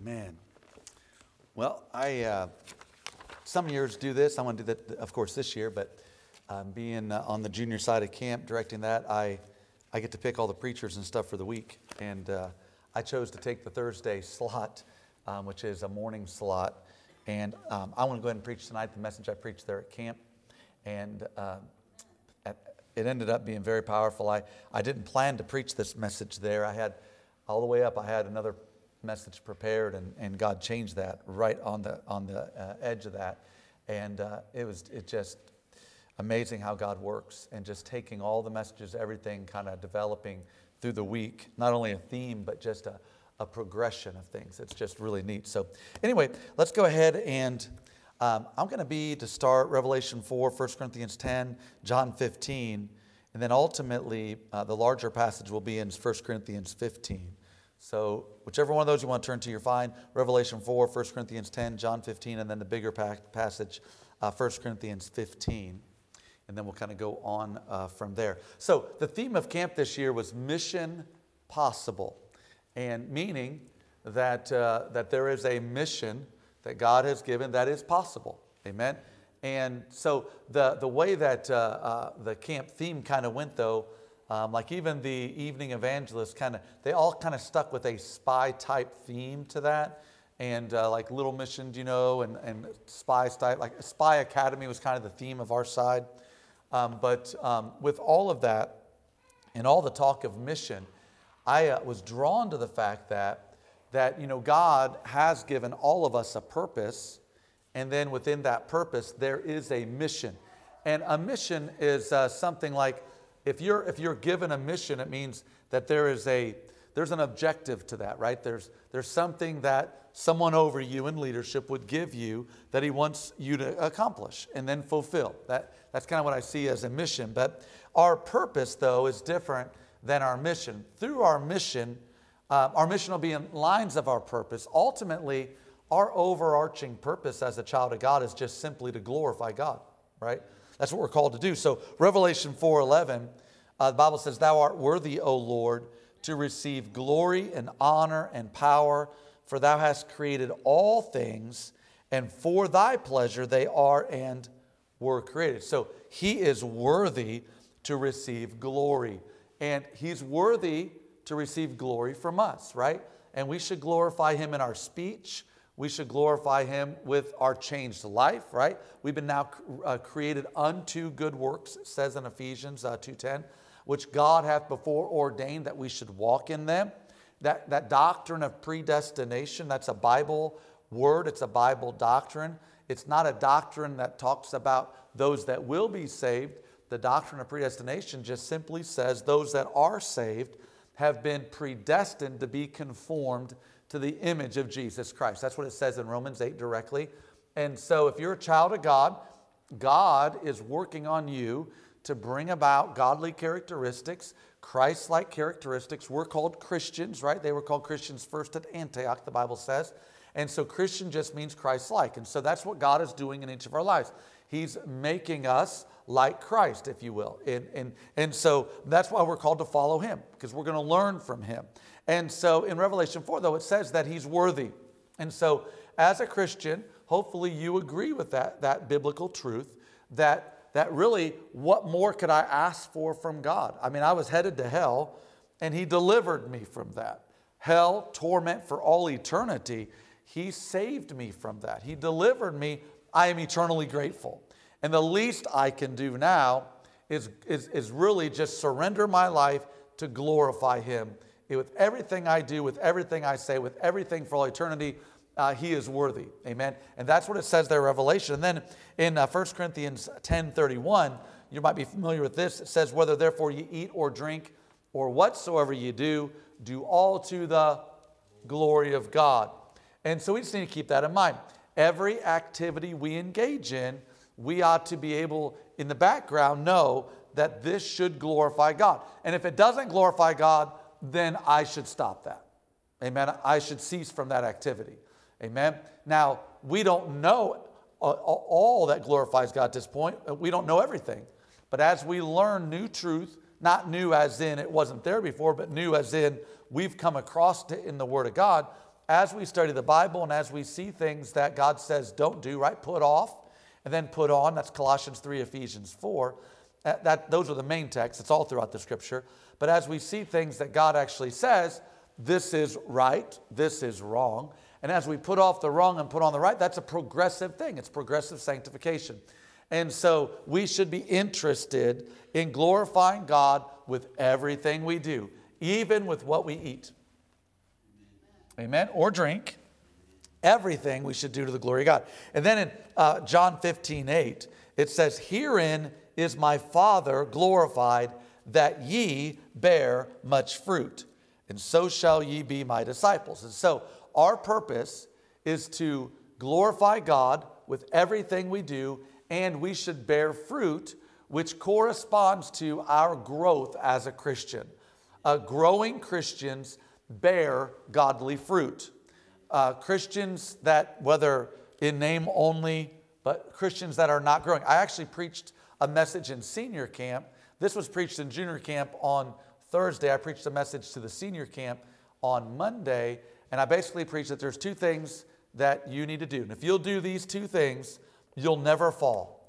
Amen. Well, I some years do this. I want to do that, of course, this year. But being on the junior side of camp, directing that, I get to pick all the preachers and stuff for the week. And I chose to take the Thursday slot, which is a morning slot. And I want to go ahead and preach tonight the message I preached there at camp. And it ended up being very powerful. I didn't plan to preach this message there. I had all the way up. I had another message prepared, and God changed that right on the edge of that. And it's just amazing how God works, and just taking all the messages, everything, kind of developing through the week, not only a theme, but just a progression of things. It's just really neat. So anyway, let's go ahead and I'm going to start Revelation 4, 1 Corinthians 10, John 15, and then ultimately the larger passage will be in 1 Corinthians 15. So whichever one of those you want to turn to, you're fine. Revelation 4, 1 Corinthians 10, John 15, and then the bigger passage, 1 Corinthians 15. And then we'll kind of go on from there. So the theme of camp this year was Mission Possible, and meaning that there is a mission that God has given that is possible. Amen. And so the way that the camp theme kind of went, though, like even the evening evangelists they all kind of stuck with a spy type theme to that. And like Little Mission, and spy type, like Spy Academy was kind of the theme of our side. But with all of that and all the talk of mission, I was drawn to the fact that God has given all of us a purpose, and then within that purpose there is a mission. And a mission is something like, if you're given a mission, it means that there's an objective to that, right? There's something that someone over you in leadership would give you that he wants you to accomplish and then fulfill. That's kind of what I see as a mission. But our purpose, though, is different than our mission. Through our mission will be in lines of our purpose. Ultimately, our overarching purpose as a child of God is just simply to glorify God, right? That's what we're called to do. So Revelation 4:11, the Bible says, "Thou art worthy, O Lord, to receive glory and honor and power, for thou hast created all things, and for thy pleasure they are and were created." So he is worthy to receive glory, and he's worthy to receive glory from us, right? And we should glorify him in our speech. We should glorify him with our changed life, right? We've been now created unto good works, it says in Ephesians 2:10, which God hath before ordained that we should walk in them. That doctrine of predestination, that's a Bible word. It's a Bible doctrine. It's not a doctrine that talks about those that will be saved. The doctrine of predestination just simply says those that are saved have been predestined to be conformed to the image of Jesus Christ. That's what it says in Romans 8 directly. And so if you're a child of God, God is working on you to bring about godly characteristics, Christ-like characteristics. We're called Christians, right? They were called Christians first at Antioch, the Bible says. And so Christian just means Christ-like. And so that's what God is doing in each of our lives. He's making us like Christ, if you will. And so that's why we're called to follow him, because we're going to learn from him. And so in Revelation 4, though, it says that he's worthy. And so as a Christian, hopefully you agree with that biblical truth, that really, what more could I ask for from God? I mean, I was headed to hell, and he delivered me from that. Hell, torment for all eternity. He saved me from that. He delivered me. I am eternally grateful. And the least I can do now is really just surrender my life to glorify him. With everything I do, with everything I say, with everything for all eternity, he is worthy. Amen. And that's what it says there in Revelation. And then in 1 Corinthians 10:31, you might be familiar with this. It says, "Whether therefore you eat or drink or whatsoever you do, do all to the glory of God." And so we just need to keep that in mind. Every activity we engage in, we ought to be able, in the background, know that this should glorify God. And if it doesn't glorify God, then I should stop that. Amen. I should cease from that activity. Amen. Now, we don't know all that glorifies God at this point. We don't know everything. But as we learn new truth, not new as in it wasn't there before, but new as in we've come across it in the Word of God, as we study the Bible and as we see things that God says don't do, right? Put off and then put on. That's Colossians 3, Ephesians 4. Those are the main texts. It's all throughout the Scripture. But as we see things that God actually says, this is right, this is wrong. And as we put off the wrong and put on the right, that's a progressive thing. It's progressive sanctification. And so we should be interested in glorifying God with everything we do, even with what we eat. Amen? Or drink. Everything we should do to the glory of God. And then in John 15:8, it says, herein is my Father glorified, that ye bear much fruit, and so shall ye be my disciples. And so our purpose is to glorify God with everything we do, and we should bear fruit, which corresponds to our growth as a Christian. Growing Christians bear godly fruit. Christians that, whether in name only, but Christians that are not growing. I actually preached a message in senior camp. This was preached in junior camp on Thursday. I preached a message to the senior camp on Monday, and I basically preached that there's two things that you need to do. And if you'll do these two things, you'll never fall.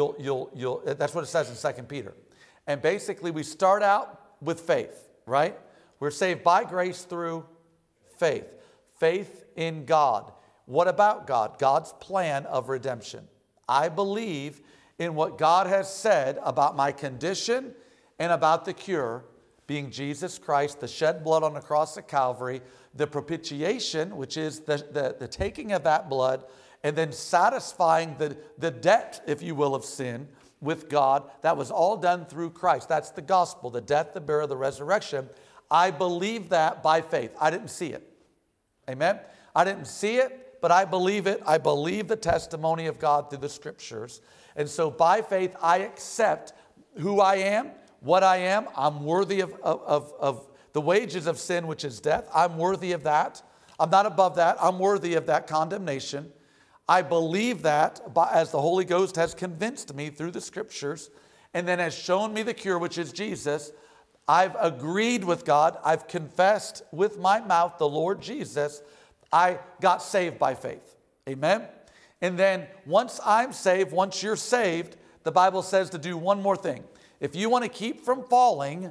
That's what it says in 2 Peter. And basically we start out with faith, right? We're saved by grace through faith. Faith in God. What about God? God's plan of redemption. I believe in what God has said about my condition and about the cure, being Jesus Christ, the shed blood on the cross of Calvary, the propitiation, which is the taking of that blood, and then satisfying the debt, if you will, of sin with God. That was all done through Christ. That's the gospel, the death, the burial, the resurrection. I believe that by faith. I didn't see it. Amen? I didn't see it, but I believe it. I believe the testimony of God through the Scriptures. And so by faith, I accept who I am, what I am. I'm worthy of the wages of sin, which is death. I'm worthy of that. I'm not above that. I'm worthy of that condemnation. I believe that as the Holy Ghost has convinced me through the Scriptures and then has shown me the cure, which is Jesus. I've agreed with God. I've confessed with my mouth the Lord Jesus. I got saved by faith. Amen? And then once I'm saved, once you're saved, the Bible says to do one more thing. If you want to keep from falling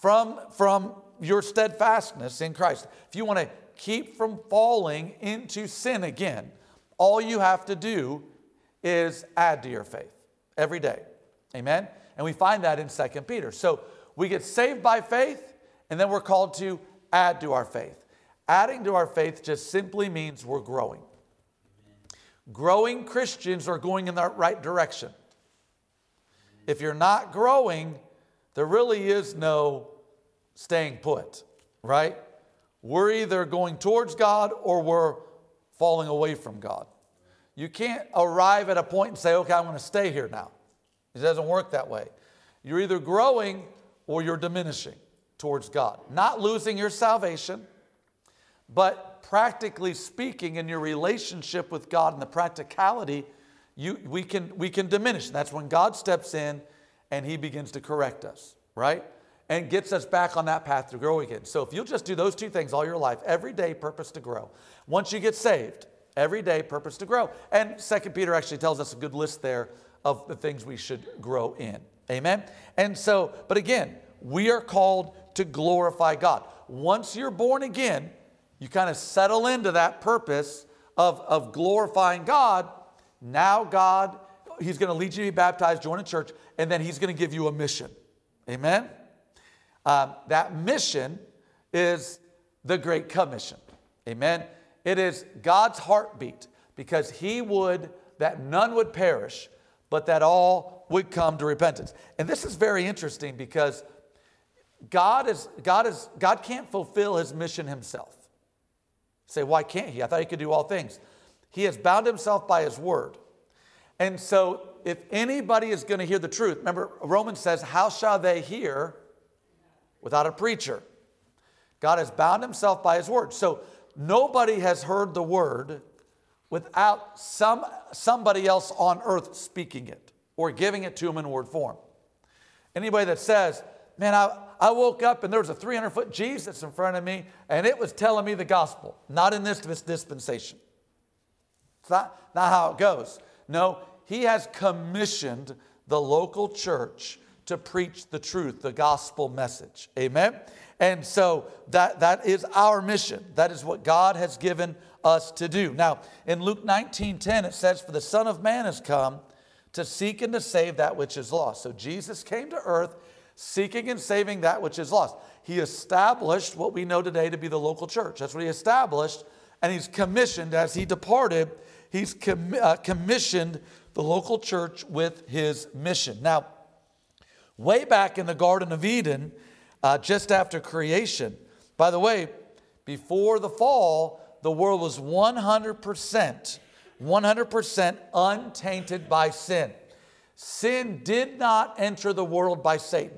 from your steadfastness in Christ, if you want to keep from falling into sin again, all you have to do is add to your faith every day. Amen? And we find that in 2 Peter. So we get saved by faith, and then we're called to add to our faith. Adding to our faith just simply means we're growing. Growing Christians are going in the right direction. If you're not growing, there really is no staying put, right? We're either going towards God or we're falling away from God. You can't arrive at a point and say, okay, I'm going to stay here now. It doesn't work that way. You're either growing or you're diminishing towards God. Not losing your salvation, but practically speaking, in your relationship with God and the practicality, we can diminish. And that's when God steps in and He begins to correct us, right? And gets us back on that path to grow again. So if you'll just do those two things all your life, every day purpose to grow. Once you get saved, every day purpose to grow. And 2 Peter actually tells us a good list there of the things we should grow in. Amen? And so, but again, we are called to glorify God. Once you're born again, you kind of settle into that purpose of glorifying God. Now God, He's going to lead you to be baptized, join a church, and then He's going to give you a mission. Amen? That mission is the Great Commission. Amen? It is God's heartbeat, because He would that none would perish, but that all would come to repentance. And this is very interesting, because God can't fulfill His mission Himself. You say, why can't He? I thought He could do all things. He has bound Himself by His word. And so if anybody is going to hear the truth, remember Romans says, how shall they hear without a preacher? God has bound Himself by His word. So nobody has heard the word without somebody else on earth speaking it or giving it to them in word form. Anybody that says, man, I woke up and there was a 300-foot Jesus in front of me, and it was telling me the gospel. Not in this dispensation. It's not how it goes. No, he has commissioned the local church to preach the truth, the gospel message. Amen? And so that is our mission. That is what God has given us to do. Now, in Luke 19:10, it says, "For the Son of Man has come to seek and to save that which is lost." So Jesus came to earth seeking and saving that which is lost. He established what we know today to be the local church. That's what he established. And he's commissioned, as he departed, he's commissioned the local church with his mission. Now, way back in the Garden of Eden, just after creation, by the way, before the fall, the world was 100% untainted by sin. Sin did not enter the world by Satan.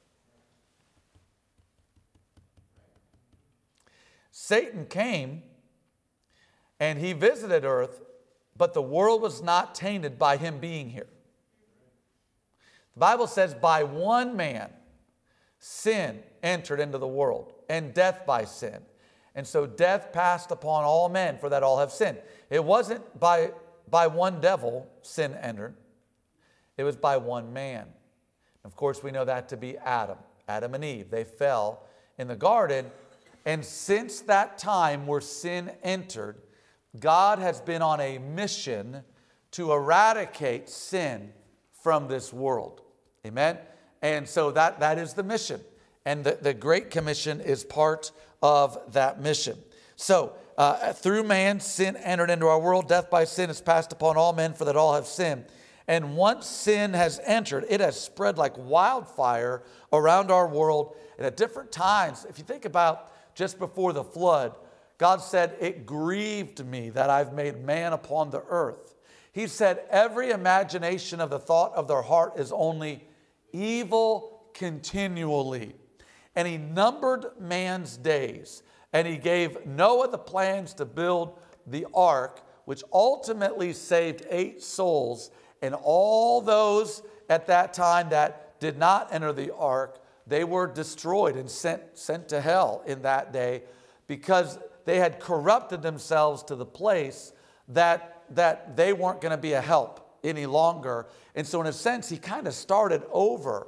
Satan came and he visited earth, but the world was not tainted by him being here. The Bible says by one man, sin entered into the world, and death by sin. And so death passed upon all men, for that all have sinned. It wasn't by one devil sin entered. It was by one man. Of course, we know that to be Adam and Eve. They fell in the garden. And since that time where sin entered, God has been on a mission to eradicate sin from this world. Amen? And so that is the mission. And the Great Commission is part of that mission. So, through man, sin entered into our world. Death by sin is passed upon all men, for that all have sinned. And once sin has entered, it has spread like wildfire around our world. And at different times, if you think about just before the flood, God said, "It grieved me that I've made man upon the earth." He said, "Every imagination of the thought of their heart is only evil continually." And he numbered man's days. And he gave Noah the plans to build the ark, which ultimately saved 8 souls. And all those at that time that did not enter the ark, they were destroyed and sent to hell in that day, because they had corrupted themselves to the place that they weren't going to be a help any longer. And so in a sense, he kind of started over,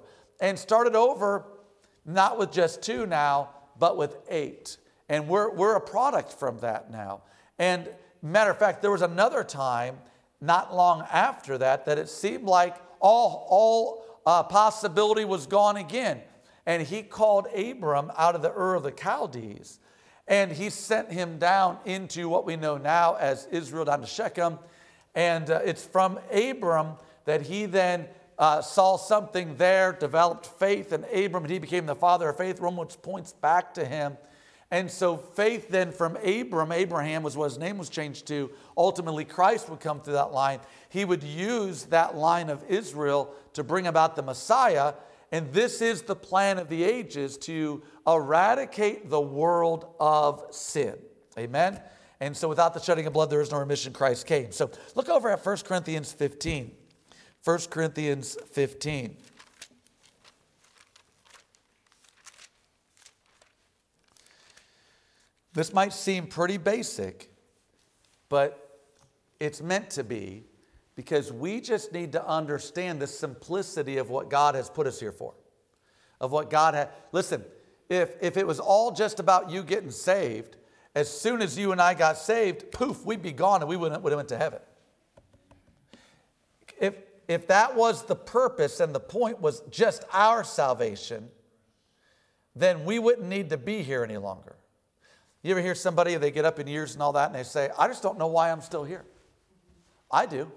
not with just 2 now, but with 8. And we're a product from that now. And matter of fact, there was another time not long after that it seemed like all possibility was gone again. And he called Abram out of the Ur of the Chaldees, and he sent him down into what we know now as Israel, down to Shechem. And it's from Abram that he then saw something there, developed faith in Abram, and he became the father of faith, which points back to him. And so faith then from Abraham was what his name was changed to. Ultimately, Christ would come through that line. He would use that line of Israel to bring about the Messiah. And this is the plan of the ages, to eradicate the world of sin. Amen? And so without the shedding of blood, there is no remission. Christ came. So look over at 1 Corinthians 15. 1 Corinthians 15. This might seem pretty basic, but it's meant to be, because we just need to understand the simplicity of what God has put us here for. Of what God had. Listen, if it was all just about you getting saved, as soon as you and I got saved, poof, we'd be gone and we would have went to heaven. If that was the purpose and the point was just our salvation, then we wouldn't need to be here any longer. You ever hear somebody, they get up in years and all that, and they say, "I just don't know why I'm still here." I do.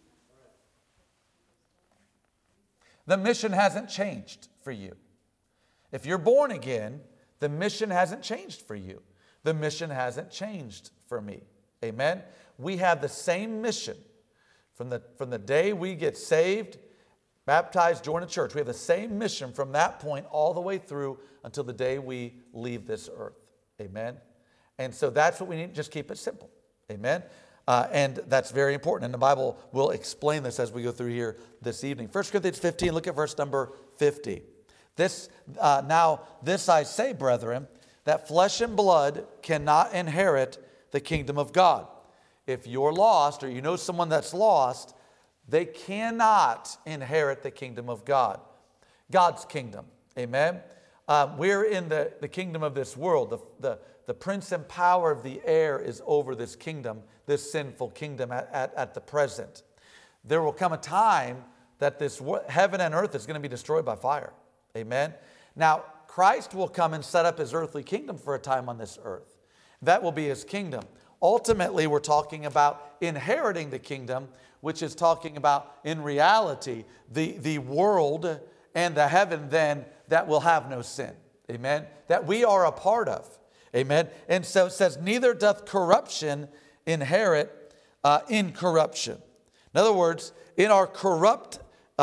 The mission hasn't changed for you. If you're born again, the mission hasn't changed for you. The mission hasn't changed for me. Amen? We have the same mission from the day we get saved, baptized, join a church. We have the same mission from that point all the way through until the day we leave this earth. Amen? And so that's what we need. Just keep it simple. Amen? And that's very important. And the Bible will explain this as we go through here this evening. 1 Corinthians 15, look at verse number 50. Now this I say, brethren, that flesh and blood cannot inherit the kingdom of God. If you're lost or you know someone that's lost, they cannot inherit the kingdom of God. God's kingdom. Amen? We're in the kingdom of this world. The prince and power of the air is over this kingdom, this sinful kingdom at the present. There will come a time that this heaven and earth is going to be destroyed by fire. Amen? Now, Christ will come and set up his earthly kingdom for a time on this earth. That will be his kingdom. Ultimately, we're talking about inheriting the kingdom, which is talking about, in reality, the world and the heaven then that will have no sin. Amen? That we are a part of. Amen? And so it says, neither doth corruption inherit incorruption. In other words, in our corrupt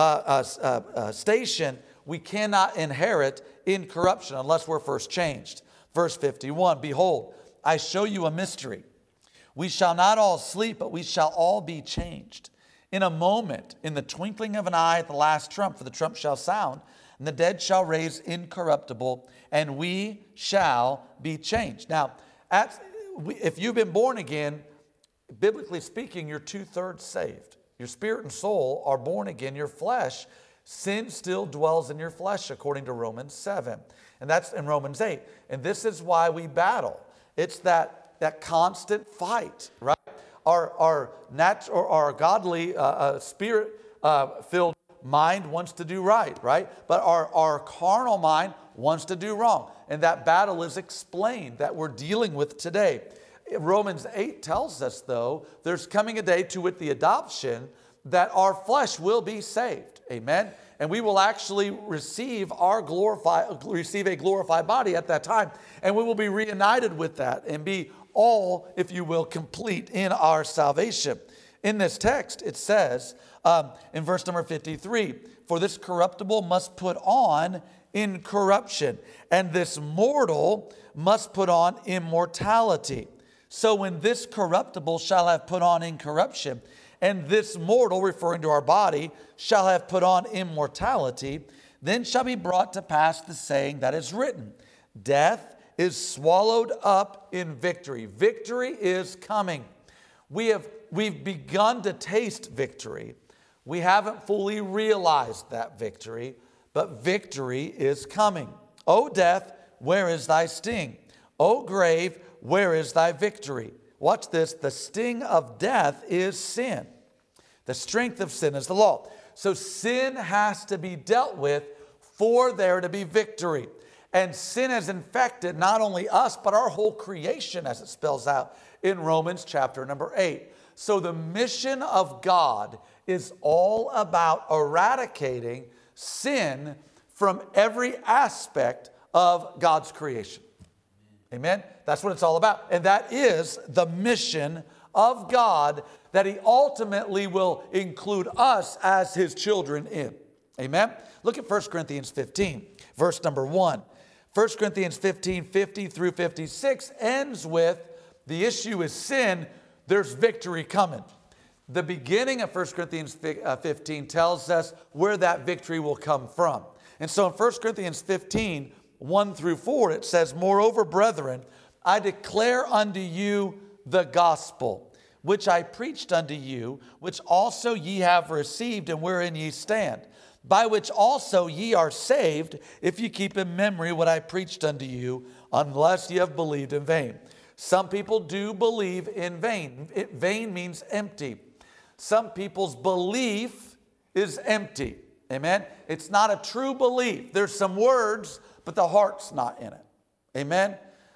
station, we cannot inherit incorruption unless we're first changed. Verse 51, behold, I show you a mystery. We shall not all sleep, but we shall all be changed. In a moment, in the twinkling of an eye at the last trump, for the trump shall sound, and the dead shall raise incorruptible, and we shall be changed. Now, if you've been born again, biblically speaking, you're 2/3 saved. Your spirit and soul are born again. Your flesh, sin still dwells in your flesh, according to Romans 7. And that's in Romans 8. And this is why we battle. It's that constant fight, right? Our godly, spirit-filled mind wants to do right? But our carnal mind wants to do wrong. And that battle is explained that we're dealing with today. Romans 8 tells us, though, there's coming a day to wit the adoption that our flesh will be saved. Amen? And we will actually receive a glorified body at that time. And we will be reunited with that and be all, if you will, complete in our salvation. In this text, it says in verse number 53, for this corruptible must put on incorruption, and this mortal must put on immortality. So when this corruptible shall have put on incorruption, and this mortal, referring to our body, shall have put on immortality, then shall be brought to pass the saying that is written, death is swallowed up in victory. Victory is coming. We've begun to taste victory. We haven't fully realized that victory, but victory is coming. O death, where is thy sting? O grave, where is thy victory? Watch this. The sting of death is sin. The strength of sin is the law. So sin has to be dealt with for there to be victory. And sin has infected not only us, but our whole creation, as it spells out in Romans chapter number 8. So the mission of God is all about eradicating sin from every aspect of God's creation. Amen? That's what it's all about. And that is the mission of God that he ultimately will include us as his children in. Amen? Look at 1 Corinthians 15, verse number 1. 1 Corinthians 15, 50 through 56 ends with the issue is sin, there's victory coming. The beginning of 1 Corinthians 15 tells us where that victory will come from. And so in 1 Corinthians 15, 1 through 4, it says, moreover, brethren, I declare unto you the gospel, which I preached unto you, which also ye have received, and wherein ye stand, by which also ye are saved, if ye keep in memory what I preached unto you, unless ye have believed in vain. Some people do believe in vain. Vain means empty. Some people's belief is empty. Amen? It's not a true belief. There's some words, but the heart's not in it. Amen?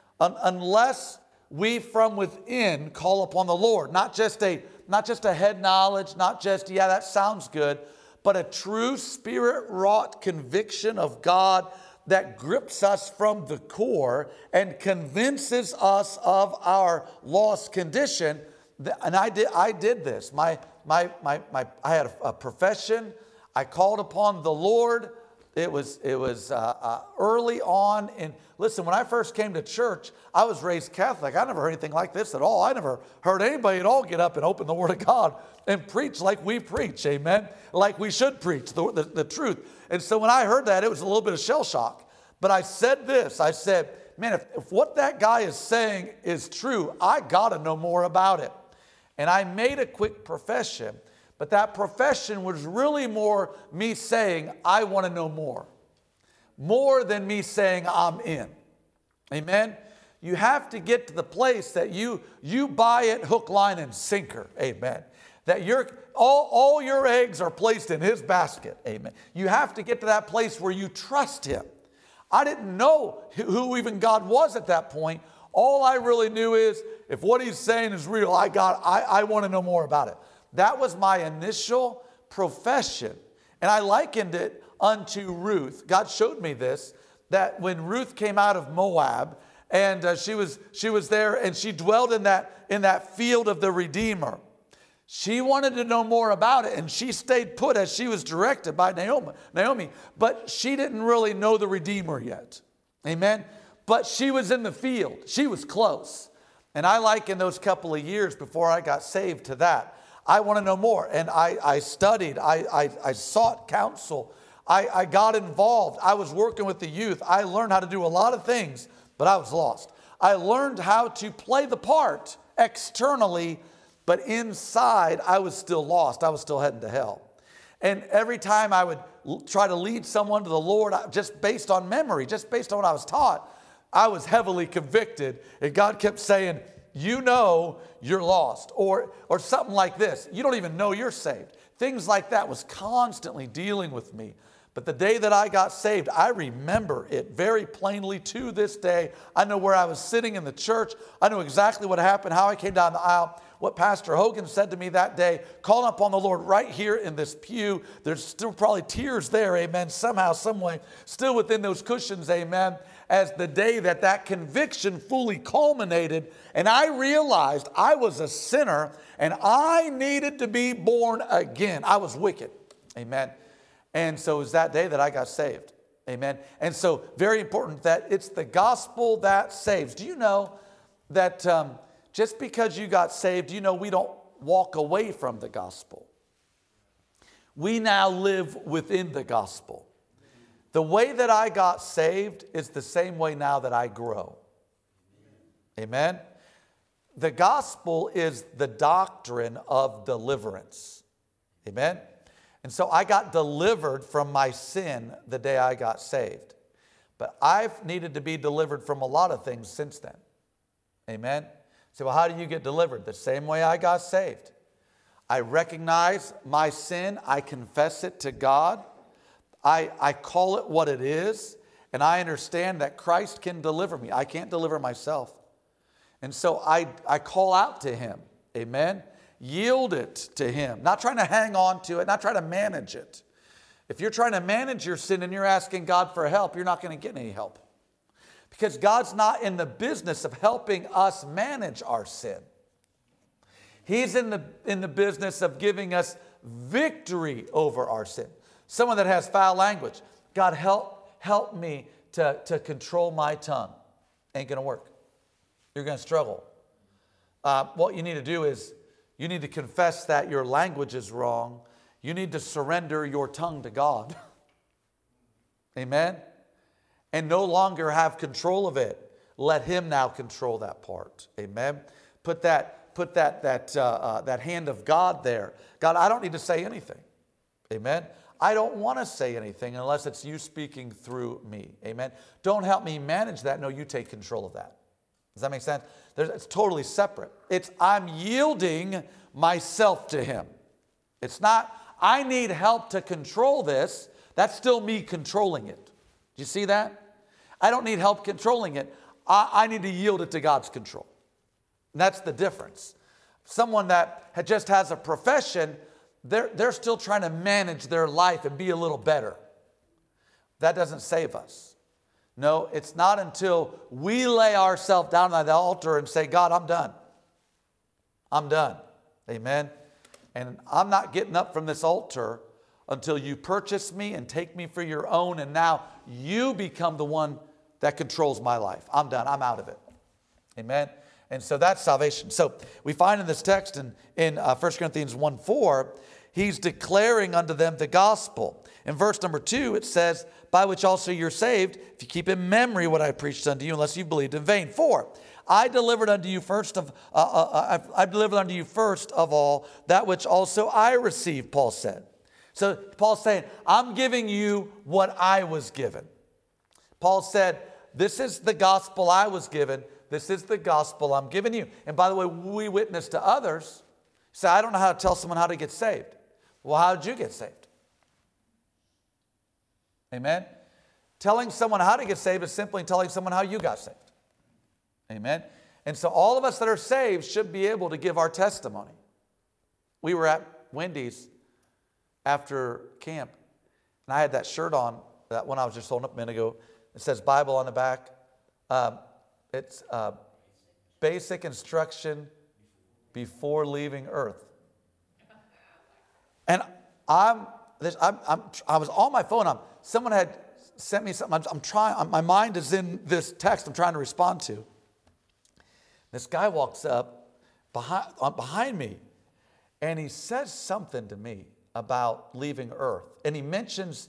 Unless we from within call upon the Lord, not just a head knowledge, not just, yeah, that sounds good, but a true spirit-wrought conviction of God that grips us from the core and convinces us of our lost condition. And I did this. I had a profession. I called upon the Lord. It was early on. And listen, when I first came to church, I was raised Catholic. I never heard anything like this at all. I never heard anybody at all get up and open the Word of God and preach like we preach, amen? Like we should preach the truth. And so when I heard that, it was a little bit of shell shock. But I said this, I said, man, if what that guy is saying is true, I got to know more about it. And I made a quick profession. But that profession was really more me saying, I want to know more than me saying I'm in. Amen? You have to get to the place that you buy it hook, line, and sinker. Amen? That all your eggs are placed in His basket. Amen? You have to get to that place where you trust Him. I didn't know who even God was at that point. All I really knew is if what He's saying is real, I want to know more about it. That was my initial profession. And I likened it unto Ruth. God showed me this, that when Ruth came out of Moab, and she was there, and she dwelled in that field of the Redeemer. She wanted to know more about it, and she stayed put as she was directed by Naomi. But she didn't really know the Redeemer yet. Amen? But she was in the field. She was close. And I liken those couple of years before I got saved to that. I want to know more. And I studied. I sought counsel. I got involved. I was working with the youth. I learned how to do a lot of things, but I was lost. I learned how to play the part externally, but inside I was still lost. I was still heading to hell. And every time I would try to lead someone to the Lord, just based on memory, just based on what I was taught, I was heavily convicted. And God kept saying, you know you're lost, or something like this. You don't even know you're saved. Things like that was constantly dealing with me. But the day that I got saved, I remember it very plainly to this day. I know where I was sitting in the church. I know exactly what happened, how I came down the aisle, what Pastor Hogan said to me that day, calling upon the Lord right here in this pew. There's still probably tears there, amen, somehow, some way, still within those cushions, amen, as the day that conviction fully culminated. And I realized I was a sinner and I needed to be born again. I was wicked, amen. And so it was that day that I got saved, amen. And so very important that it's the gospel that saves. Do you know that just because you got saved, you know we don't walk away from the gospel. We now live within the gospel. The way that I got saved is the same way now that I grow. Amen? The gospel is the doctrine of deliverance. Amen? And so I got delivered from my sin the day I got saved. But I've needed to be delivered from a lot of things since then. Amen? So how do you get delivered? The same way I got saved. I recognize my sin. I confess it to God. I call it what it is. And I understand that Christ can deliver me. I can't deliver myself. And so I call out to Him. Amen? Yield it to Him. Not trying to hang on to it. Not trying to manage it. If you're trying to manage your sin and you're asking God for help, you're not going to get any help. Because God's not in the business of helping us manage our sin. He's in the business of giving us victory over our sin. Someone that has foul language, God, help me to control my tongue. Ain't going to work. You're going to struggle. What you need to do is you need to confess that your language is wrong. You need to surrender your tongue to God. Amen? And no longer have control of it. Let Him now control that part. Amen? Put that hand of God there. God, I don't need to say anything. Amen? I don't want to say anything unless it's you speaking through me. Amen? Don't help me manage that. No, you take control of that. Does that make sense? It's totally separate. It's I'm yielding myself to Him. It's not, I need help to control this. That's still me controlling it. Do you see that? I don't need help controlling it. I need to yield it to God's control. And that's the difference. Someone that just has a profession, they're still trying to manage their life and be a little better. That doesn't save us. No, it's not until we lay ourselves down on the altar and say, God, I'm done. I'm done. Amen. And I'm not getting up from this altar until you purchase me and take me for your own, and now you become the one that controls my life. I'm done. I'm out of it. Amen? And so that's salvation. So we find in this text in 1 Corinthians 1:4, he's declaring unto them the gospel. In verse number 2, it says, by which also you're saved, if you keep in memory what I preached unto you, unless you believed in vain. 4, I delivered unto you first of all that which also I received, Paul said. So Paul's saying, I'm giving you what I was given. Paul said, this is the gospel I was given. This is the gospel I'm giving you. And by the way, we witness to others. Say, I don't know how to tell someone how to get saved. Well, how did you get saved? Amen? Telling someone how to get saved is simply telling someone how you got saved. Amen? And so all of us that are saved should be able to give our testimony. We were at Wendy's after camp, and I had that shirt on, that one I was just holding up a minute ago. It says Bible on the back. It's basic instruction before leaving earth. And I was on my phone. Someone had sent me something. I'm trying. My mind is in this text I'm trying to respond to. This guy walks up behind me, and he says something to me about leaving earth. And he mentions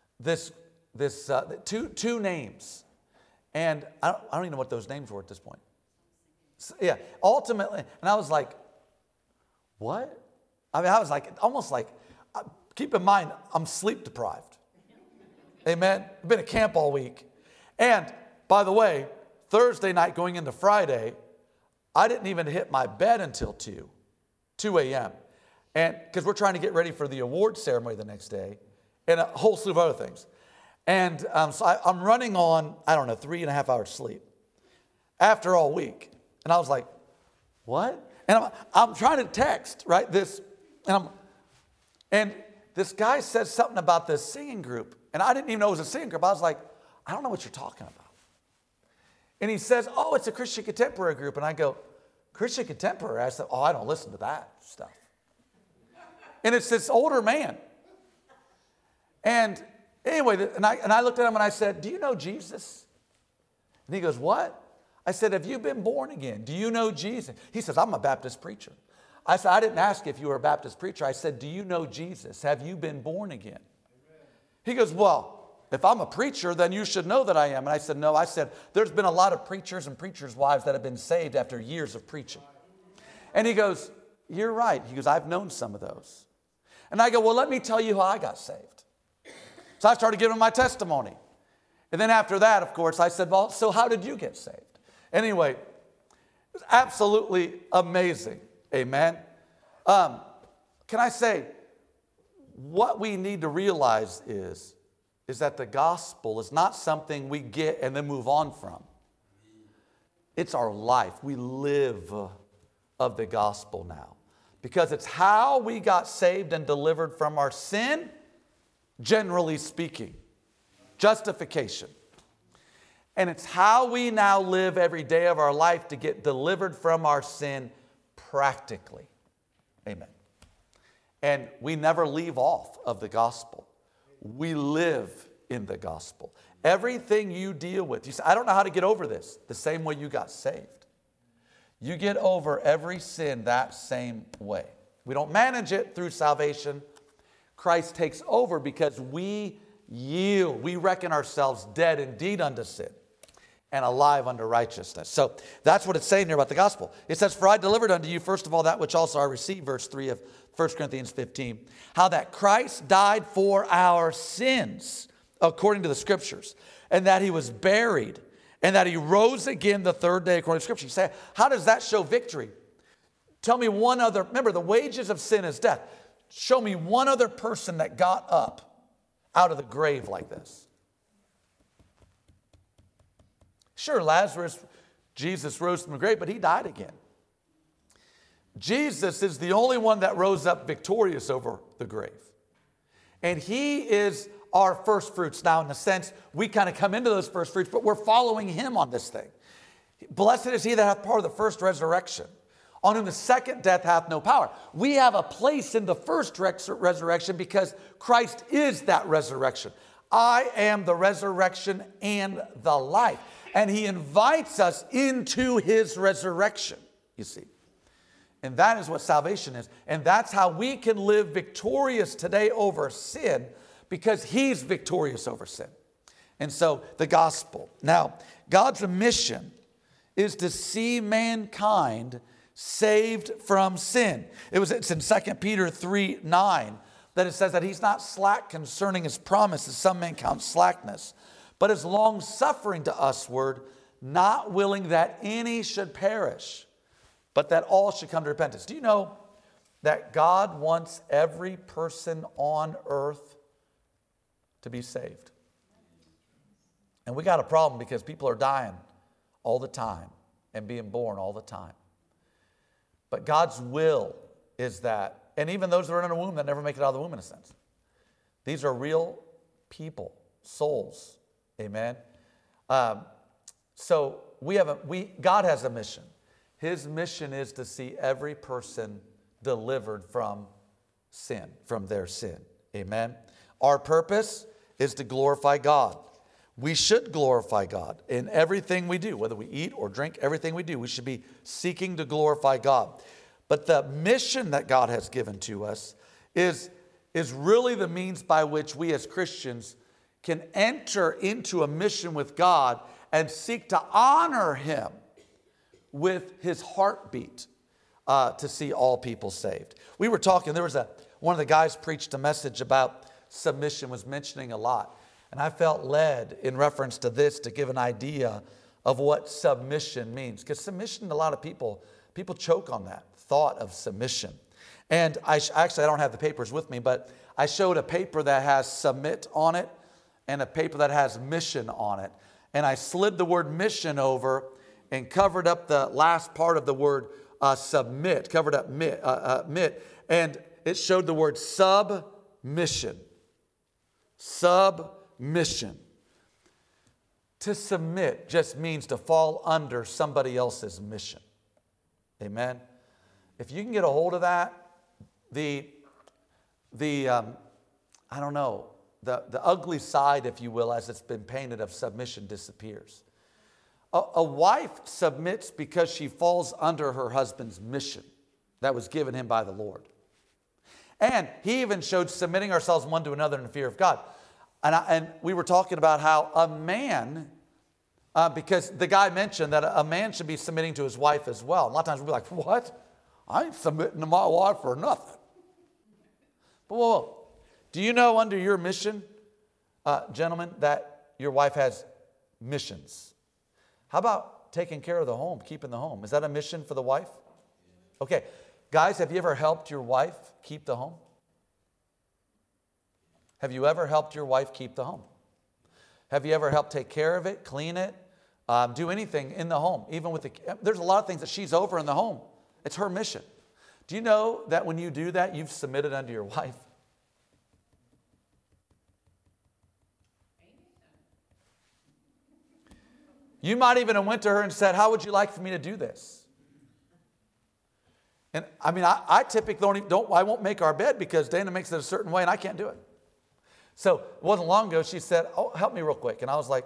two names. And I don't even know what those names were at this point. So, yeah, ultimately, and I was like, what? I mean, I was like, almost like, keep in mind, I'm sleep deprived. Amen? I've been at camp all week. And by the way, Thursday night going into Friday, I didn't even hit my bed until 2 a.m. And because we're trying to get ready for the award ceremony the next day and a whole slew of other things. And so I'm running on, 3.5 hours sleep after all week. And I was like, what? And I'm trying to text, right? And this guy says something about this singing group. And I didn't even know it was a singing group. I was like, I don't know what you're talking about. And he says, oh, it's a Christian contemporary group. And I go, Christian contemporary? I said, oh, I don't listen to that stuff. And it's this older man. And anyway, and I looked at him and I said, do you know Jesus? And he goes, what? I said, have you been born again? Do you know Jesus? He says, I'm a Baptist preacher. I said, I didn't ask if you were a Baptist preacher. I said, do you know Jesus? Have you been born again? Amen. He goes, well, if I'm a preacher, then you should know that I am. And I said, no. I said, there's been a lot of preachers and preachers' wives that have been saved after years of preaching. And he goes, you're right. He goes, I've known some of those. And I go, well, let me tell you how I got saved. So I started giving my testimony. And then after that, of course, I said, well, so how did you get saved? Anyway, it was absolutely amazing. Amen. Can I say, what we need to realize is that the gospel is not something we get and then move on from. It's our life. We live of the gospel now. Because it's how we got saved and delivered from our sin, generally speaking. Justification. And it's how we now live every day of our life to get delivered from our sin practically. Amen. And we never leave off of the gospel. We live in the gospel. Everything you deal with, you say, I don't know how to get over this, the same way you got saved. You get over every sin that same way. We don't manage it through salvation. Christ takes over because we yield. We reckon ourselves dead indeed unto sin and alive unto righteousness. So that's what it's saying here about the gospel. It says, for I delivered unto you, first of all, that which also I received, verse 3 of 1 Corinthians 15, how that Christ died for our sins, according to the Scriptures, and that he was buried, and that he rose again the third day, according to Scripture. You say, how does that show victory? Tell me one other, remember, the wages of sin is death. Show me one other person that got up out of the grave like this. Sure, Lazarus, Jesus rose from the grave, but he died again. Jesus is the only one that rose up victorious over the grave. And he is our first fruits. Now, in a sense, we kind of come into those first fruits, but we're following him on this thing. Blessed is he that hath part of the first resurrection. on whom the second death hath no power. We have a place in the first resurrection because Christ is that resurrection. I am the resurrection and the life. And he invites us into his resurrection, you see. And that is what salvation is. And that's how we can live victorious today over sin, because he's victorious over sin. And so the gospel. Now, God's mission is to see mankind saved from sin. It's in 2 Peter 3:9 that it says that he's not slack concerning his promise, as some men count slackness, but is long-suffering to usward, not willing that any should perish, but that all should come to repentance. Do you know that God wants every person on earth to be saved? And we got a problem because people are dying all the time and being born all the time. But God's will is that, and even those that are in a womb that never make it out of the womb in a sense. These are real people, souls. Amen. So God has a mission. His mission is to see every person delivered from sin, from their sin. Amen. Our purpose is to glorify God. We should glorify God in everything we do, whether we eat or drink, everything we do. We should be seeking to glorify God. But the mission that God has given to us is really the means by which we as Christians can enter into a mission with God and seek to honor him with his heartbeat to see all people saved. We were talking, one of the guys preached a message about submission, was mentioning a lot. And I felt led in reference to this to give an idea of what submission means. Because submission, a lot of people choke on that thought of submission. And I don't have the papers with me, but I showed a paper that has submit on it and a paper that has mission on it. And I slid the word mission over and covered up the last part of the word submit, covered up mit, and it showed the word submission. Submission. To submit just means to fall under somebody else's mission. Amen. If you can get a hold of that, the ugly side, if you will, as it's been painted, of submission disappears. A wife submits because she falls under her husband's mission that was given him by the Lord. And he even showed submitting ourselves one to another in the fear of God. And we were talking about how a man, because the guy mentioned that a man should be submitting to his wife as well. And a lot of times we'll be like, what? I ain't submitting to my wife for nothing. But whoa. Do you know under your mission, gentlemen, that your wife has missions? How about taking care of the home, keeping the home? Is that a mission for the wife? Okay. Guys, have you ever helped your wife keep the home? Have you ever helped your wife keep the home? Have you ever helped take care of it, clean it, do anything in the home? Even with there's a lot of things that she's over in the home. It's her mission. Do you know that when you do that, you've submitted unto your wife? You might even have went to her and said, how would you like for me to do this? And I mean, I typically I won't make our bed because Dana makes it a certain way and I can't do it. So it wasn't long ago, she said, oh, help me real quick. And I was like,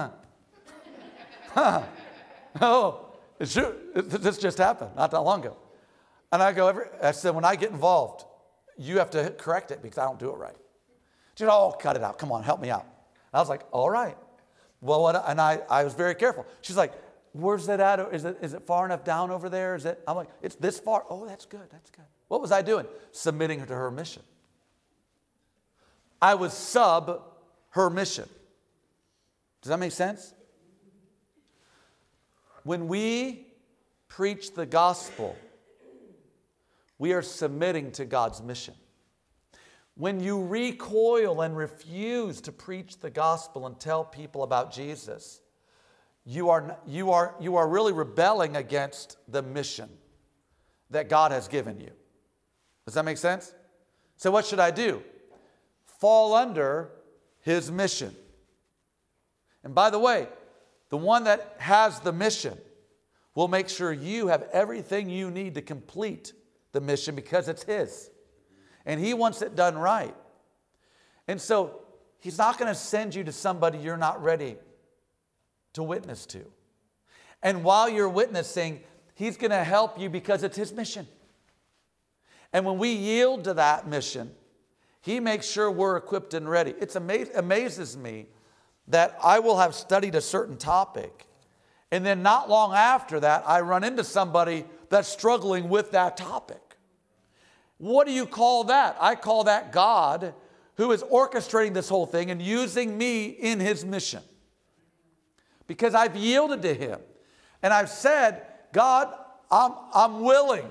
oh, this just happened not that long ago. And I said, when I get involved, you have to correct it because I don't do it right. She said, oh, cut it out. Come on, help me out. And I was like, all right. Well, and I was very careful. She's like, where's that at? Is it far enough down over there? I'm like, it's this far. Oh, that's good. That's good. What was I doing? Submitting her to her mission. I was her mission. Does that make sense? When we preach the gospel, we are submitting to God's mission. When you recoil and refuse to preach the gospel and tell people about Jesus, you are really rebelling against the mission that God has given you. Does that make sense? So what should I do? Fall under his mission. And by the way, the one that has the mission will make sure you have everything you need to complete the mission because it's His. And He wants it done right. And so He's not going to send you to somebody you're not ready to witness to. And while you're witnessing, He's going to help you because it's His mission. And when we yield to that mission, He makes sure we're equipped and ready. It amazes me that I will have studied a certain topic, and then not long after that, I run into somebody that's struggling with that topic. What do you call that? I call that God who is orchestrating this whole thing and using me in His mission. Because I've yielded to Him. And I've said, God, I'm willing.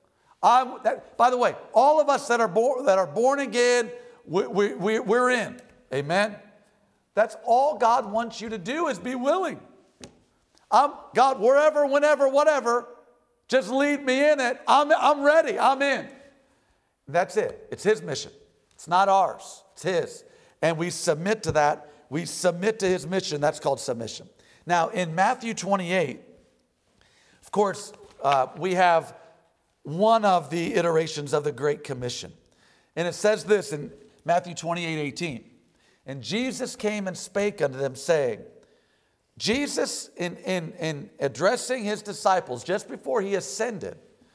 By the way, all of us that are born again, we're in. Amen? That's all God wants you to do is be willing. God, wherever, whenever, whatever, just lead me in it. I'm ready. I'm in. That's it. It's His mission. It's not ours. It's His. And we submit to that. We submit to His mission. That's called submission. Now, in Matthew 28, of course, we have one of the iterations of the Great Commission. And it says this in Matthew 28:18. And Jesus came and spake unto them, saying, Jesus, in addressing His disciples just before He ascended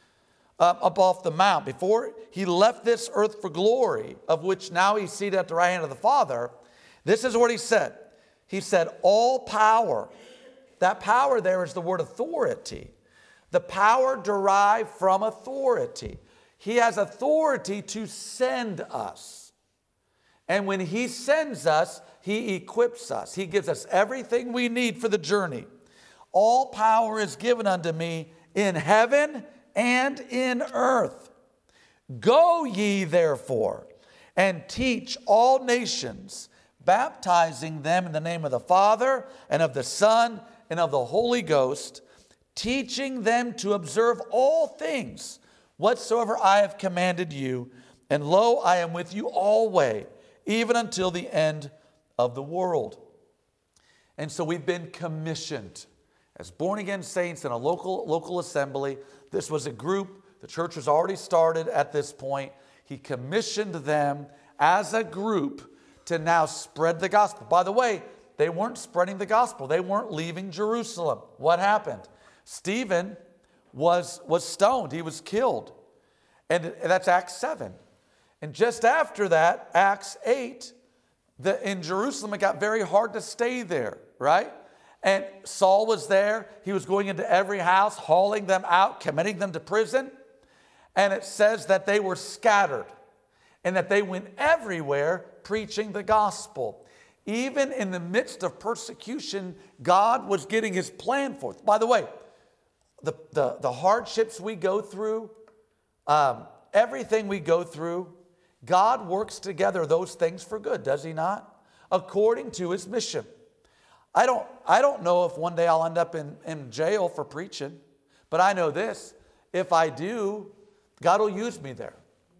up off the mount, before He left this earth for glory, of which now He's seated at the right hand of the Father, this is what He said. He said, all power. That power there is the word authority. The power derived from authority. He has authority to send us. And when He sends us, He equips us. He gives us everything we need for the journey. All power is given unto me in heaven and in earth. Go ye therefore and teach all nations, baptizing them in the name of the Father and of the Son and of the Holy Ghost, teaching them to observe all things whatsoever I have commanded you. And lo, I am with you always, even until the end of the world. And so we've been commissioned as born-again saints in a local assembly. This was a group. The church was already started at this point. He commissioned them as a group to now spread the gospel. By the way, they weren't spreading the gospel. They weren't leaving Jerusalem. What happened? Stephen was stoned. He was killed. And that's Acts 7. And just after that, Acts 8, in Jerusalem, it got very hard to stay there, right? And Saul was there. He was going into every house, hauling them out, committing them to prison. And it says that they were scattered and that they went everywhere preaching the gospel. Even in the midst of persecution, God was getting His plan forth. By the way, the hardships we go through, everything we go through, God works together those things for good, does He not? According to His mission. I don't know if one day I'll end up in jail for preaching, but I know this. If I do, God will use me there.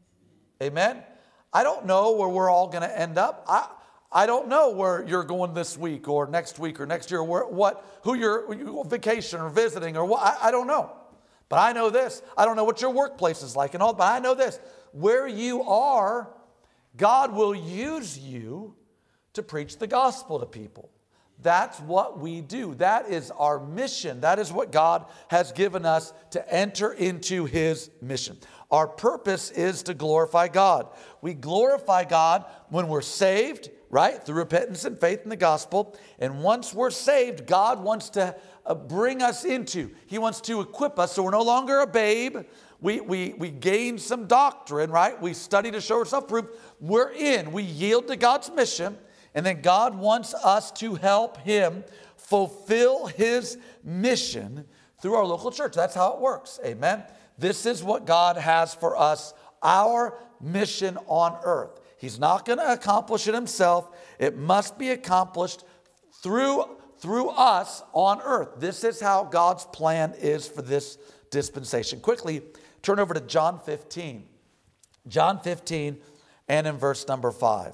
Amen? I don't know where we're all going to end up. I don't know where you're going this week or next year, who you're vacation or visiting or what. I don't know. But I know this. I don't know what your workplace is like and all, but I know this. Where you are, God will use you to preach the gospel to people. That's what we do. That is our mission. That is what God has given us to enter into His mission. Our purpose is to glorify God. We glorify God when we're saved, right? Through repentance and faith in the gospel. And once we're saved, God wants to bring us into. He wants to equip us so we're no longer a babe. We gain some doctrine, right? We study to show ourselves proof. We're in. We yield to God's mission. And then God wants us to help Him fulfill His mission through our local church. That's how it works. Amen. This is what God has for us, our mission on earth. He's not going to accomplish it Himself. It must be accomplished through us on earth. This is how God's plan is for this dispensation. Quickly, turn over to John 15. John 15 and in verse number 5.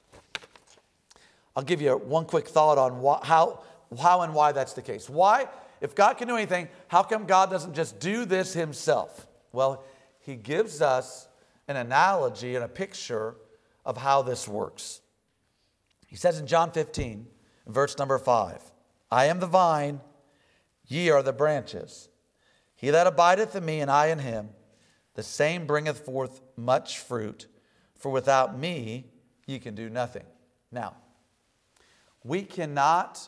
I'll give you one quick thought on how and why that's the case. Why? If God can do anything, how come God doesn't just do this himself? Well, he gives us an analogy and a picture of how this works. He says in John 15, verse number 5, I am the vine, ye are the branches. He that abideth in me, and I in him, the same bringeth forth much fruit, for without me ye can do nothing. Now, we cannot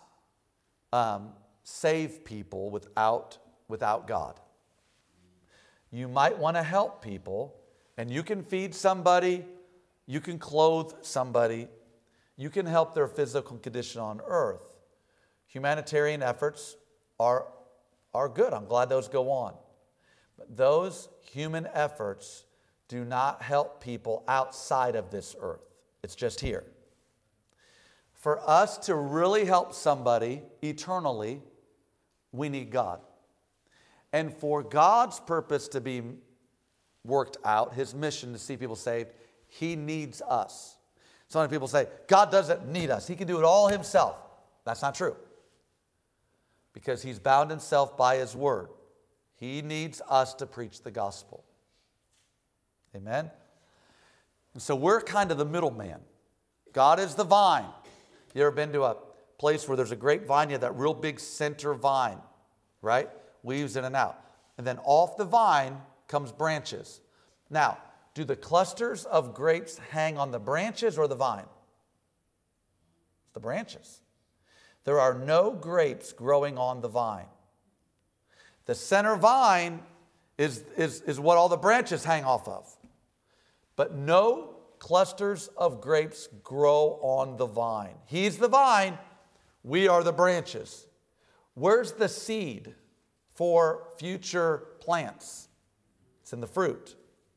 save people without God. You might want to help people, and you can feed somebody, you can clothe somebody, you can help their physical condition on earth. Humanitarian efforts are good. I'm glad those go on. But those human efforts do not help people outside of this earth. It's just here. For us to really help somebody eternally, we need God. And for God's purpose to be worked out, his mission to see people saved, he needs us. So many people say, God doesn't need us. He can do it all himself. That's not true. Because he's bound himself by his word. He needs us to preach the gospel. Amen? And so we're kind of the middleman. God is the vine. You ever been to a place where there's a grapevine? You have that real big center vine, right? Weaves in and out. And then off the vine comes branches. Now, do the clusters of grapes hang on the branches or the vine? It's the branches. There are no grapes growing on the vine. The center vine is what all the branches hang off of. But no clusters of grapes grow on the vine. He's the vine. We are the branches. Where's the seed for future plants? It's in the fruit.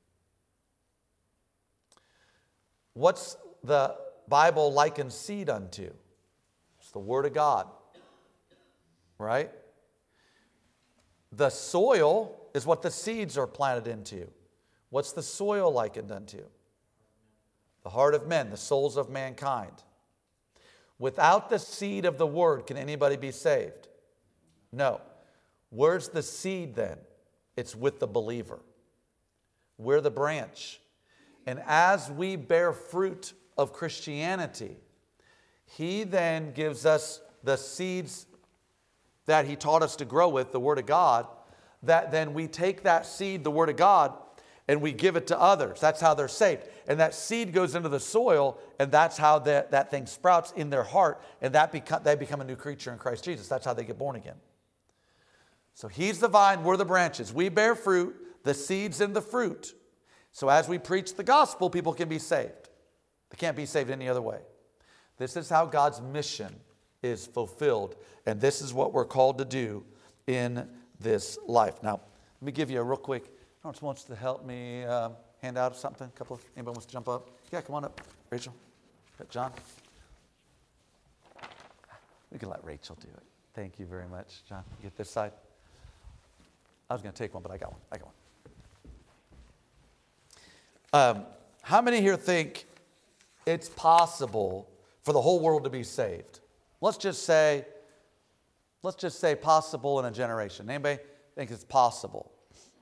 What's the Bible liken seed unto? It's the Word of God. Right? The soil is what the seeds are planted into. What's the soil likened unto? The heart of men, the souls of mankind. Without the seed of the Word, can anybody be saved? No. Where's the seed then? It's with the believer. We're the branch. And as we bear fruit of Christianity, he then gives us the seeds that he taught us to grow with, the Word of God, that then we take that seed, the Word of God, and we give it to others. That's how they're saved. And that seed goes into the soil, and that's how that thing sprouts in their heart, and they become a new creature in Christ Jesus. That's how they get born again. So he's the vine, we're the branches. We bear fruit, the seeds in the fruit. So as we preach the gospel, people can be saved. They can't be saved any other way. This is how God's mission is fulfilled, and this is what we're called to do in this life. Now, let me give you a real quick. Someone wants to help me hand out something. Anybody wants to jump up? Yeah, come on up, Rachel. John. We can let Rachel do it. Thank you very much, John. Get this side. I was going to take one, but I got one. How many here think it's possible for the whole world to be saved? Let's just say possible in a generation. Anybody think it's possible?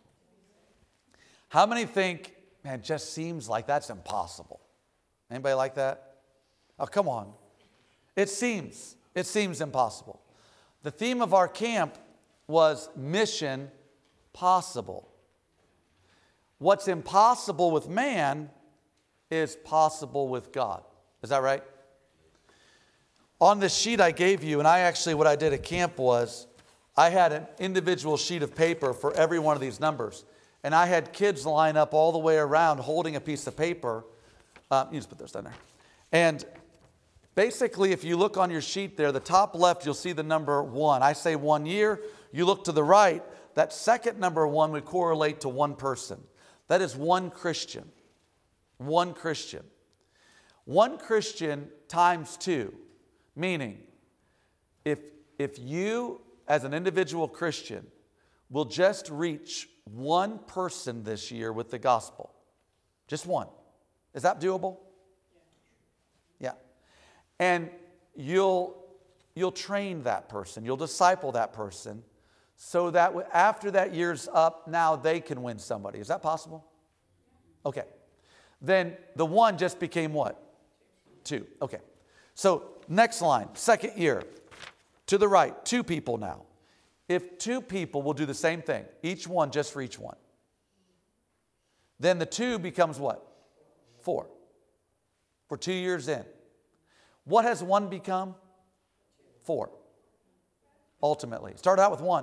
How many think, man, it just seems like that's impossible? Anybody like that? Oh, come on. It seems impossible. The theme of our camp was mission possible. What's impossible with man is possible with God. Is that right? On this sheet I gave you, and what I did at camp was I had an individual sheet of paper for every one of these numbers. And I had kids line up all the way around holding a piece of paper. You just put those down there. And basically, if you look on your sheet there, the top left, you'll see the number 1. I say 1 year. You look to the right, that second number 1 would correlate to one person. That is one Christian. One Christian. One Christian times 2. Meaning, if you, as an individual Christian, will just reach one person this year with the gospel, just one. Is that doable? Yeah. And you'll train that person. You'll disciple that person so that after that year's up, now they can win somebody. Is that possible? Okay. Then the 1 just became what? 2. Okay. So next line, second year. To the right, 2 people now. If 2 people will do the same thing, each one just for each one, then the 2 becomes what? 4. For 2 years in. What has 1 become? 4. Ultimately. Started out with 1.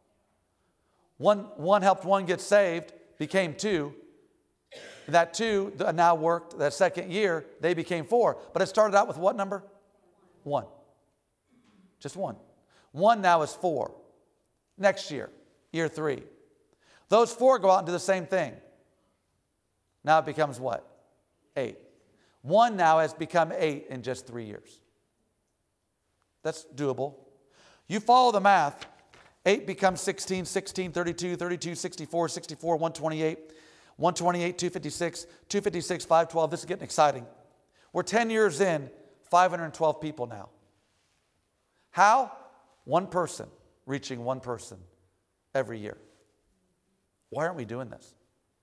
One helped 1 get saved, became 2. That 2 now worked that second year, they became 4. But it started out with what number? 1. Just 1. 1 now is 4. Next year, year 3. Those 4 go out and do the same thing. Now it becomes what? 8. 1 now has become 8 in just 3 years. That's doable. You follow the math. 8 becomes 16, 16, 32, 32, 64, 64, 128, 128, 256, 256, 512. This is getting exciting. We're 10 years in, 512 people now. How? 1 person reaching 1 person every year. Why aren't we doing this?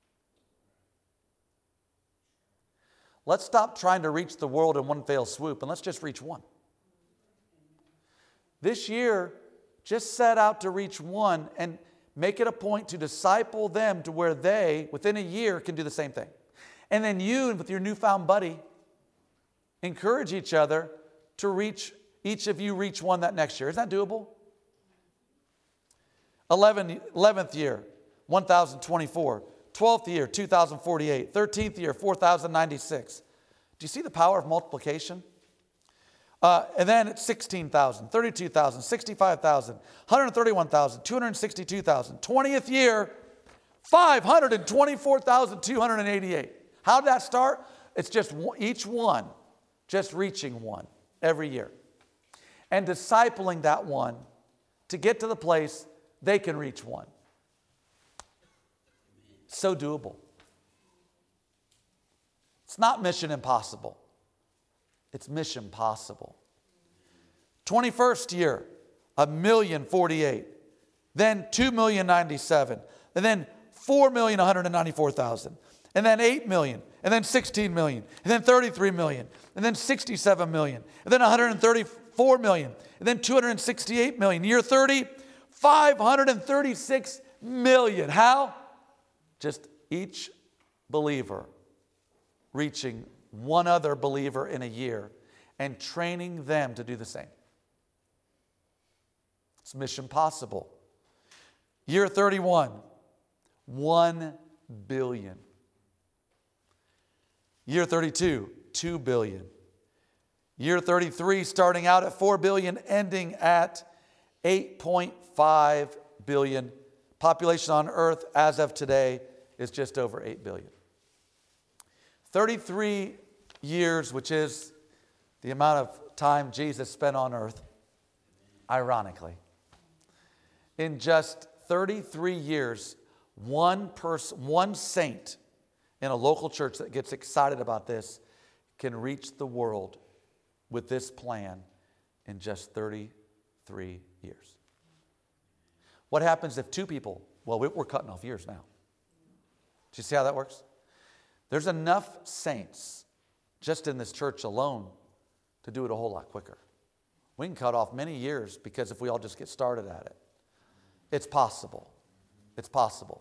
Let's stop trying to reach the world in one fell swoop and let's just reach 1. This year, just set out to reach 1 and make it a point to disciple them to where they, within a year, can do the same thing. And then you, with your newfound buddy, encourage each other to reach, each of you reach 1 that next year. Isn't that doable? 11th year, 1,024. 12th year, 2,048. 13th year, 4,096. Do you see the power of multiplication? And then it's 16,000, 32,000, 65,000, 131,000, 262,000. 20th year, 524,288. How did that start? It's just each one, just reaching 1 every year. And discipling that 1 to get to the place they can reach 1. So doable. It's not mission impossible. It's mission possible. 21st year, 1,048,000. Then 2,097,000. And then 4,194,000. And then 8 million. And then 16 million. And then 33 million. And then 67 million. And then 134 million. And then 268 million. Year 30, 536 million. How? Just each believer reaching 1 other believer in a year and training them to do the same. It's mission possible. Year 31, 1 billion. Year 32, 2 billion. Year 33, starting out at 4 billion, ending at 8.5 billion. Population on earth as of today is just over 8 billion. 33 years, which is the amount of time Jesus spent on earth, ironically. In just 33 years, one saint in a local church that gets excited about this can reach the world with this plan in just 33 years. What happens if 2 people, well, we're cutting off years now. Do you see how that works? There's enough saints just in this church alone to do it a whole lot quicker. We can cut off many years because if we all just get started at it. It's possible. It's possible.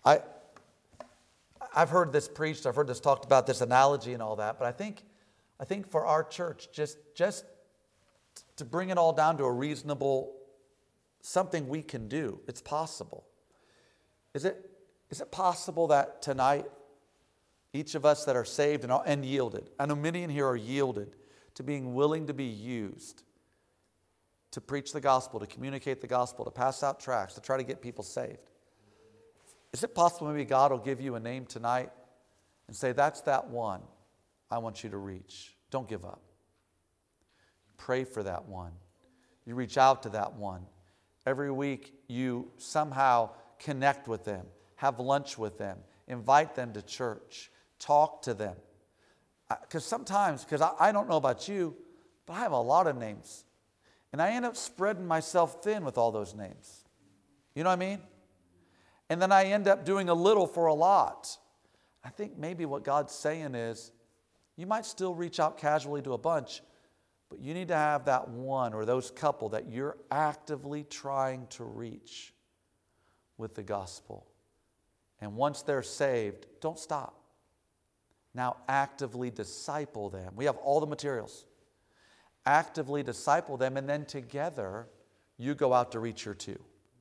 I've heard this preached, I've heard this talked about, this analogy and all that, but I think for our church, just to bring it all down to a reasonable, something we can do, it's possible. Is it possible that tonight, each of us that are saved and yielded, I know many in here are yielded to being willing to be used to preach the gospel, to communicate the gospel, to pass out tracts, to try to get people saved. Is it possible maybe God will give you a name tonight and say, that's that one I want you to reach? Don't give up. Pray for that one. You reach out to that one. Every week you somehow connect with them, have lunch with them, invite them to church, talk to them. Because sometimes, I don't know about you, but I have a lot of names. And I end up spreading myself thin with all those names. You know what I mean? And then I end up doing a little for a lot. I think maybe what God's saying is, you might still reach out casually to a bunch, but you need to have that one or those couple that you're actively trying to reach with the gospel. And once they're saved, don't stop. Now actively disciple them. We have all the materials. Actively disciple them, and then together you go out to reach your two.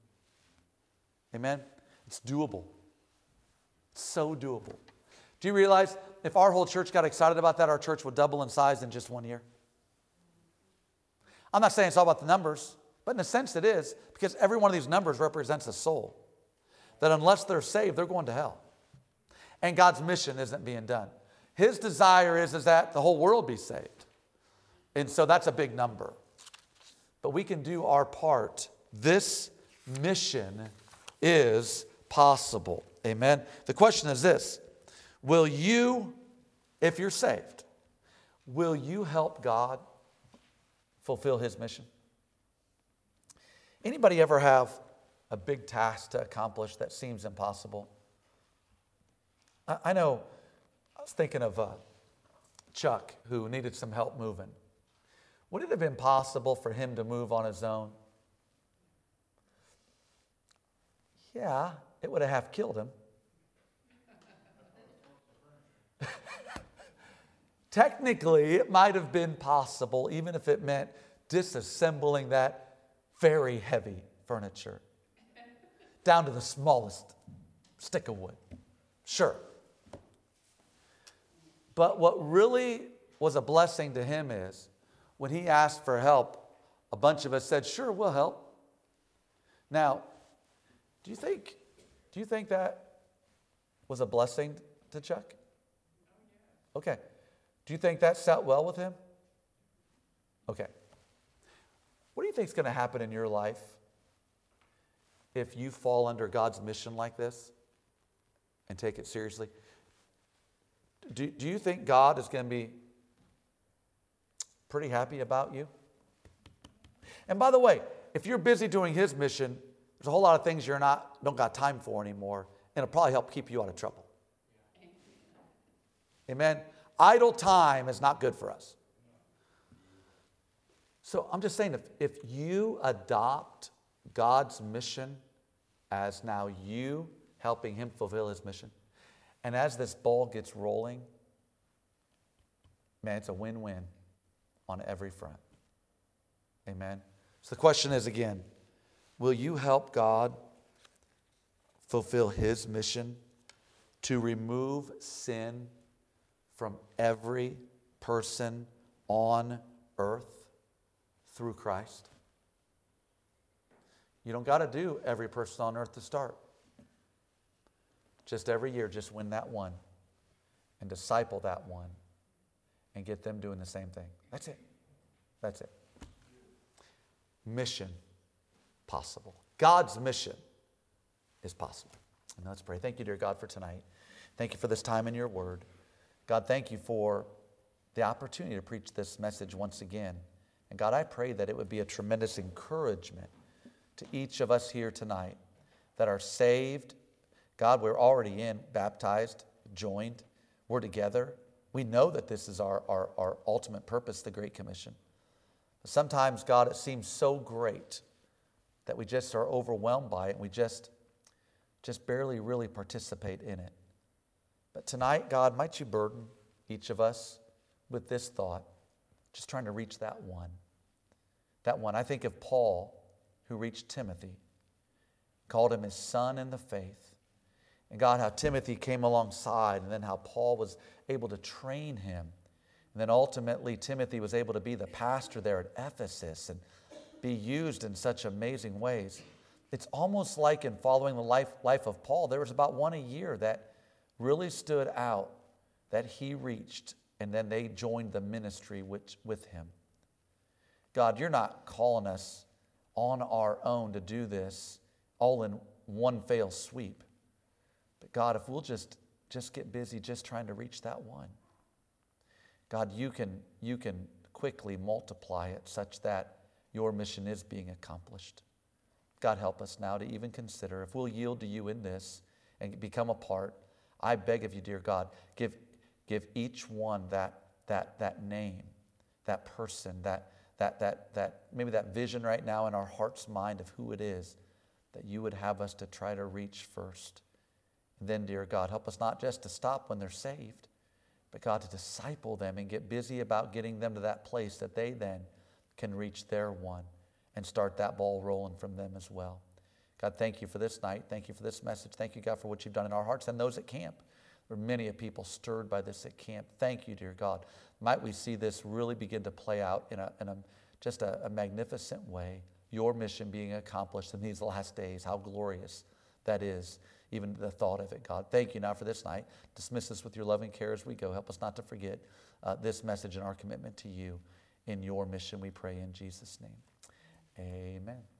Amen? It's doable. It's so doable. Do you realize if our whole church got excited about that, our church would double in size in just 1 year? I'm not saying it's all about the numbers, but in a sense it is, because every one of these numbers represents a soul that unless they're saved, they're going to hell. And God's mission isn't being done. His desire is that the whole world be saved. And so that's a big number. But we can do our part. This mission is possible. Amen. The question is this: will you, if you're saved, will you help God fulfill His mission? Anybody ever have a big task to accomplish that seems impossible? I know, I was thinking of Chuck, who needed some help moving. Would it have been possible for him to move on his own? Yeah, it would have half killed him. Technically, it might have been possible, even if it meant disassembling that very heavy furniture down to the smallest stick of wood. Sure. But what really was a blessing to him is when he asked for help, a bunch of us said, sure, we'll help. Now, do you think that was a blessing to Chuck? Okay. Do you think that sat well with him? Okay. What do you think is going to happen in your life if you fall under God's mission like this and take it seriously? Do you think God is going to be pretty happy about you? And by the way, if you're busy doing His mission, there's a whole lot of things don't got time for anymore, and it'll probably help keep you out of trouble. Amen? Idle time is not good for us. So I'm just saying, if you adopt God's mission as now you helping Him fulfill His mission, and as this ball gets rolling, man, it's a win-win on every front. Amen? So the question is again, will you help God fulfill His mission to remove sin from every person on earth through Christ? You don't got to do every person on earth to start. Just every year, just win that one and disciple that one and get them doing the same thing. That's it. That's it. Mission possible. God's mission is possible. And let's pray. Thank you, dear God, for tonight. Thank you for this time in your word. God, thank you for the opportunity to preach this message once again. And God, I pray that it would be a tremendous encouragement to each of us here tonight that are saved. God, we're already baptized, joined. We're together. We know that this is our ultimate purpose, the Great Commission. But sometimes, God, it seems so great that we just are overwhelmed by it and we just barely really participate in it. But tonight, God, might you burden each of us with this thought, just trying to reach that one. That one. I think of Paul, who reached Timothy, called him his son in the faith. And God, how Timothy came alongside, and then how Paul was able to train him. And then ultimately, Timothy was able to be the pastor there at Ephesus and be used in such amazing ways. It's almost like in following the life of Paul, there was about one a year that really stood out that he reached, and then they joined the ministry with him. God, you're not calling us on our own to do this all in one fell sweep. But God, if we'll just get busy just trying to reach that one, God, you can quickly multiply it such that your mission is being accomplished. God, help us now to even consider if we'll yield to you in this and become a part. I beg of you, dear God, give each one that name, that person, that maybe that vision right now in our heart's mind of who it is that you would have us to try to reach first. And then, dear God, help us not just to stop when they're saved, but God, to disciple them and get busy about getting them to that place that they then can reach their one and start that ball rolling from them as well. God, thank you for this night. Thank you for this message. Thank you, God, for what you've done in our hearts and those at camp. There are many people stirred by this at camp. Thank you, dear God. Might we see this really begin to play out in just a magnificent way, your mission being accomplished in these last days. How glorious that is, even the thought of it, God. Thank you now for this night. Dismiss us with your loving care as we go. Help us not to forget this message and our commitment to you in your mission, we pray in Jesus' name. Amen.